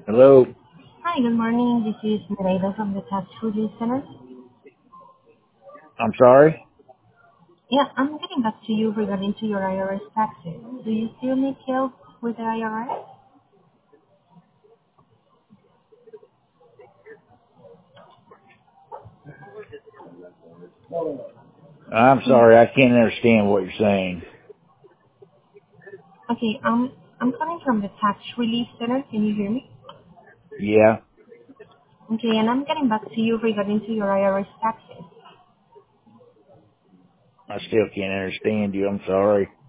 Hello. Hi, good morning. This is Miranda from the Tax Relief Center. I'm sorry. Yeah, I'm getting back to you regarding to your IRS taxes. Do you still need help with the IRS? I'm sorry. I can't understand what you're saying. Okay, I'm calling from the Tax Relief Center. Can you hear me? Yeah. Okay, and I'm getting back to you regarding to your IRS taxes. I still can't understand you. I'm sorry.